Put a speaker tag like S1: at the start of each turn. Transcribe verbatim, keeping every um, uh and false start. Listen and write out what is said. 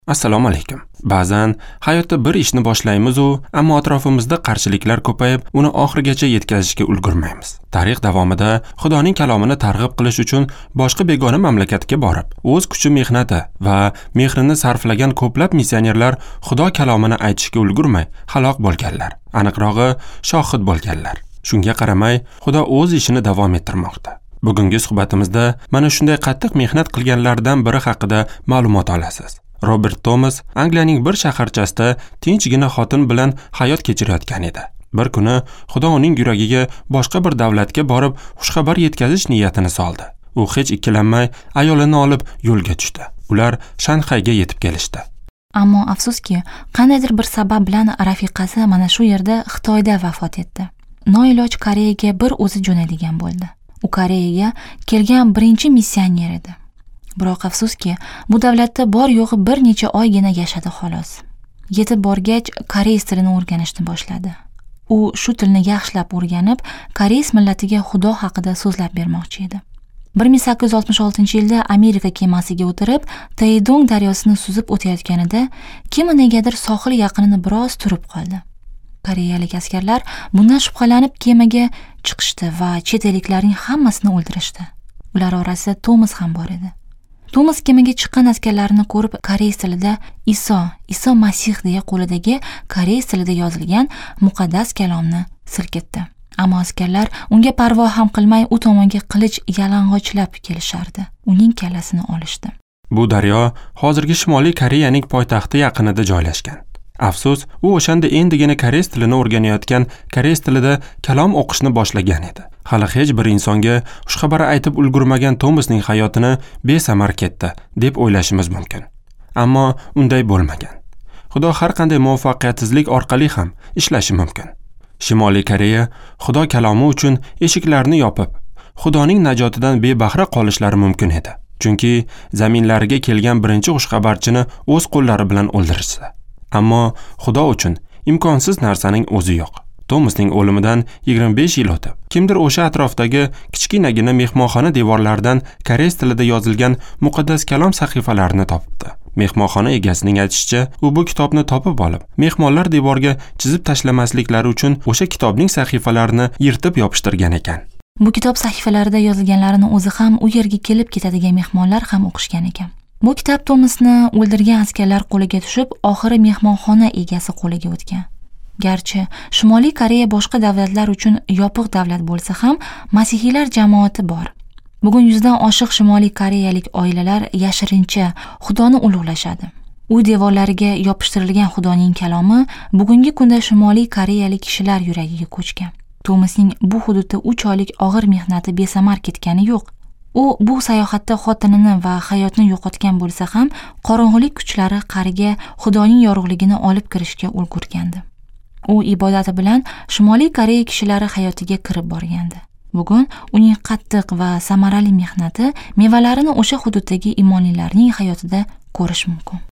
S1: Assalomu alaykum. Ba'zan hayotda bir ishni boshlaymiz u, ammo atrofimizda qarshiliklar ko'payib, uni oxirigacha yetkazishga ulgurmaymiz. Tarix davomida Xudoning kalomini targ'ib qilish uchun boshqa begona mamlakatga borib, o'z kuchi mehnati va mehrini sarflagan ko'plab missionerlar Xudo kalomini aytishga ulgurmay halok bo'lganlar. Aniqrog'i, shohid bo'lganlar. Shunga qaramay, Xudo o'z ishini davom ettirmoqda. Bugungi suhbatimizda mana shunday qattiq mehnat qilganlardan biri haqida ma'lumot olasiz. Robert Thomas Angliyaning bir shaharchasida tinchgina xotin bilan hayot kechirayotgan edi. Bir kuni Xudo uning yuragiga boshqa bir davlatga borib, xushxabar yetkazish niyatini soldi. U hech ikkilanmay ayolini olib yo'lga tushdi. Ular Shanxayga yetib kelishdi.
S2: Ammo afsuski, qandaydir bir sabab bilan rafiqasi mana shu yerda Xitoyda vafot etdi. Noiloj Koreyaga bir o'zi jo'naydigan bo'ldi. U Koreyaga kelgan birinchi missioner edi. Biroq afsuski, bu davlatda bor yo'g'i bir necha oygina yashadi xolos. Yetib borgach, koreys tilini o'rganishni boshladi. U shu tilni yaxshilab o'rganib, koreys millatiga Xudo haqida so'zlab bermoqchi edi. bir ming sakkiz yuz oltmish oltinchi yilda Amerika kemasiga o'tirib, Taedong daryosini suzib o'tayotganida, kema negadir sohil yaqinida biroz turib qoldi. Koreyalik askarlar bundan shubhalanib kemaga chiqishdi va chet elliklarning hammasini o'ldirishdi. Ular orasida Thomas ham bor edi. Thomas kemaga chiqqan askarlarni ko'rib, koreys tilida Iso, Iso Masih deya qo'lidagi koreys tilida yozilgan muqaddas kalomni silkitdi. Ammo askarlar unga parvo ham qilmay u tomonga qilich yalang'ochlab kelishardi. Uning kallasini olishdi.
S1: Bu daryo hozirgi Shimoliy Koreyaning poytaxti yaqinida joylashgan. Afsus, u o'shanda endigina koreys tilini o'rganayotgan, koreys tilida kalom o'qishni boshlagan edi. Hali hech bir insonga xushxabar aytib ulgurmagan Thomasning hayotini besamar ketdi deb o'ylashimiz mumkin. Ammo unday bo'lmagan. Xudo har qanday muvaffaqiyatsizlik orqali ham ishlashi mumkin. Shimoliy Koreya Xudo kalomi uchun eshiklarni yopib, Xudoning najotidan bebahra qolishlari mumkin edi. Chunki zaminlariga kelgan birinchi xushxabarchini o'z qo'llari bilan o'ldirishdi. Ammo Xudo uchun imkonsiz narsaning o'zi yo'q. Thomasning o'limidan yigirma besh yil o'tib, kimdir o'sha atrofdagi kichkinagina mehmonxona devorlaridan koreys tilida yozilgan muqaddas kalom sahifalarini topibdi. Mehmonxona egasining aytishicha, u bu kitobni topib olib, mehmonlar devorga chizib tashlamasliklari uchun o'sha kitobning sahifalarini yirtib yopishtirgan ekan.
S2: Bu kitob sahifalarida yozilganlarini o'zi ham u yerga kelib ketadigan mehmonlar ham o'qishgan ekan. Bu kitob Thomasni o'ldirgan askarlar qo'liga tushib, oxiri mehmonxona egasi qo'liga o'tgan. Garchi Shimoliy Koreya boshqa davlatlar uchun yopiq davlat bo'lsa ham, masihiylar jamoati bor. Bugun yuzdan oshiq Shimoliy Koreyalik oilalar yashirincha Xudoni ulug'lashadi. Uy devorlariga yopishtirilgan Xudoning kalomi bugungi kunda Shimoliy Koreyalik kishilar yuragiga ko'chgan. Thomasning bu hududda uch oylik og'ir mehnati besamar ketgani yo'q. U bu sayohatda xotinini va hayotni yo'qotgan bo'lsa ham, qorong'ulik kuchlari qariga Xudoning yorug'ligini olib kirishga ulgurgandi. U ibodati bilan Shimoliy Koreya kishilari hayotiga kirib borgandi. Bugun uning qattiq va samarali mehnati mevalarini o'sha hududdagi imonlilarning hayotida ko'rish mumkin.